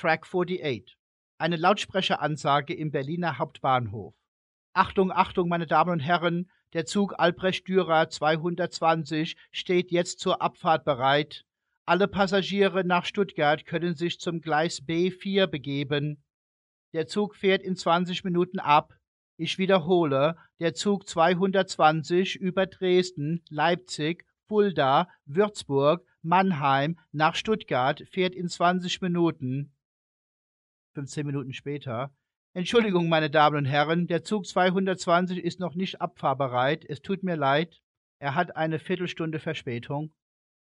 Track 48. Eine Lautsprecheransage im Berliner Hauptbahnhof. Achtung, Achtung, meine Damen und Herren, der Zug Albrecht-Dürer 220 steht jetzt zur Abfahrt bereit. Alle Passagiere nach Stuttgart können sich zum Gleis B4 begeben. Der Zug fährt in 20 Minuten ab. Ich wiederhole, der Zug 220 über Dresden, Leipzig, Fulda, Würzburg, Mannheim nach Stuttgart fährt in 20 Minuten. 15 Minuten später. Entschuldigung, meine Damen und Herren, der Zug 220 ist noch nicht abfahrbereit. Es tut mir leid, er hat eine Viertelstunde Verspätung.